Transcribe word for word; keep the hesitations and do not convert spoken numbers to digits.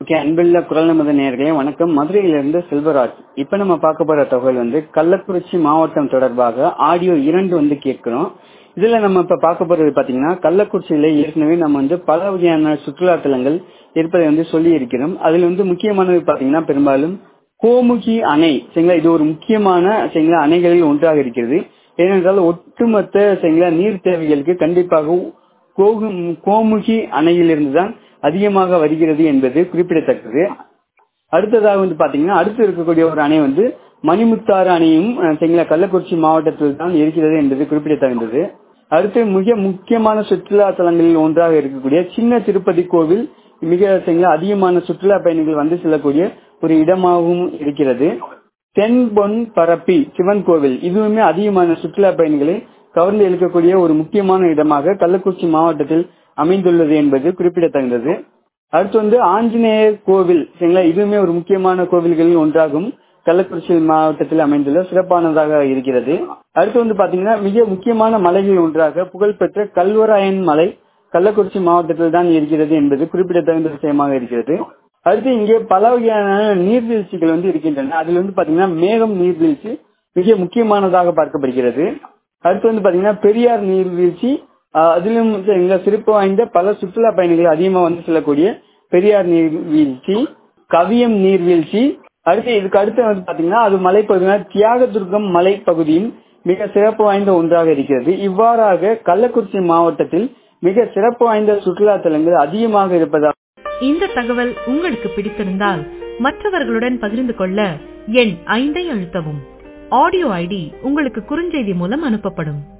Okay, அன்புள்ள குரல் நமது நேயர்களே வணக்கம். மதுரையிலிருந்து செல்வராஜ். இப்ப நம்ம பார்க்க போற தகவல் வந்து கள்ளக்குறிச்சி மாவட்டம் தொடர்பாக ஆடியோ இரண்டு வந்து கேட்கிறோம். இதுல நம்ம இப்ப பார்க்க போறது பாத்தீங்கன்னா, கள்ளக்குறிச்சியில ஏற்கனவே நம்ம வந்து பல வகையான சுற்றுலா தலங்கள் இருப்பதை வந்து சொல்லி இருக்கிறோம். அதுல வந்து முக்கியமானது பாத்தீங்கன்னா பெரும்பாலும் கோமுகி அணை சரிங்களா. இது ஒரு முக்கியமான சரிங்களா அணைகளில் ஒன்றாக இருக்கிறது. ஏனென்றால் ஒட்டுமொத்த சரிங்களா நீர் தேவைகளுக்கு கண்டிப்பாக கோமுகி அணையிலிருந்து தான் அதிகமாக வருகிறது என்பது குறிப்பிடத்தக்கது. அடுத்ததாக வந்து பாத்தீங்கன்னா, அடுத்து இருக்கக்கூடிய ஒரு அணை வந்து மணிமுத்தாறு அணையும் சரிங்களா கள்ளக்குறிச்சி மாவட்டத்தில் தான் இருக்கிறது என்பது குறிப்பிடத்தகுந்தது. அடுத்து மிக முக்கியமான சுற்றுலா தலங்களில் ஒன்றாக இருக்கக்கூடிய சின்ன திருப்பதி கோவில் மிக சரிங்களா அதிகமான சுற்றுலா பயணிகள் வந்து செல்லக்கூடிய ஒரு இடமாகவும் இருக்கிறது. தென்பொன் பரப்பி சிவன் கோவில் இதுவுமே அதிகமான சுற்றுலா பயணிகளை கவர்ந்து இழுக்கக்கூடிய ஒரு முக்கியமான இடமாக கள்ளக்குறிச்சி மாவட்டத்தில் அமைந்துள்ளது என்பது குறிப்பிடத்தகுந்தது. அடுத்து வந்து ஆஞ்சநேயர் கோவில் சரிங்களா, இதுவுமே ஒரு முக்கியமான கோவில்களில் ஒன்றாகும் கள்ளக்குறிச்சி மாவட்டத்தில் அமைந்துள்ள சிறப்பானதாக இருக்கிறது. அடுத்து வந்து பாத்தீங்கன்னா, மிக முக்கியமான மலைகளில் ஒன்றாக புகழ்பெற்ற கல்வராயன் மலை கள்ளக்குறிச்சி மாவட்டத்தில் தான் இருக்கிறது என்பது குறிப்பிடத்தகுந்த விஷயமாக இருக்கிறது. அடுத்து இங்கே பல வகையான நீர்வீழ்ச்சிகள் வந்து இருக்கின்றன. அதுல வந்து பாத்தீங்கன்னா மேகம் நீர்வீழ்ச்சி மிக முக்கியமானதாக பார்க்கப்படுகிறது. அடுத்து வந்து பாத்தீங்கன்னா பெரியார் நீர்வீழ்ச்சி, அதிலும் சிறப்பு வாய்ந்த பல சுற்றுலா பயணிகள் அதிகமா வந்து செல்லக்கூடிய பெரியார் நீர்வீழ்ச்சி, கவியம் நீர்வீழ்ச்சி. அடுத்து இதுக்கு அடுத்து வந்து பாத்தீங்கன்னா அது மலைப்பகுதியான தியாகதுர்கம் மலை பகுதியும் மிக சிறப்பு வாய்ந்த ஒன்றாக இருக்கிறது. இவ்வாறாக கள்ளக்குறிச்சி மாவட்டத்தில் மிக சிறப்பு வாய்ந்த சுற்றுலா தலங்கள் அதிகமாக இருப்பதாக. இந்த தகவல் உங்களுக்கு பிடித்திருந்தால் மற்றவர்களுடன் பகிர்ந்து கொள்ள எண் ஐந்தை அழுத்தவும். ஆடியோ ஐடி உங்களுக்கு குறுஞ்செய்தி மூலம் அனுப்பப்படும்.